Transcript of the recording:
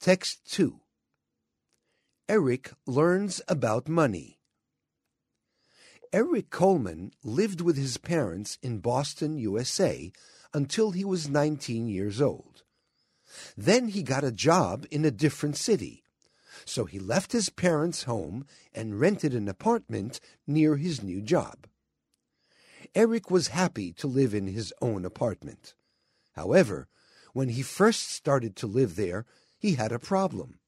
Text 2. Eric learns about money. Eric Coleman lived with his parents in Boston, USA, until he was 19 years old. Then he got a job in a different city, so he left his parents' home and rented an apartment near his new job. Eric was happy to live in his own apartment. However, when he first started to live there, he had a problem.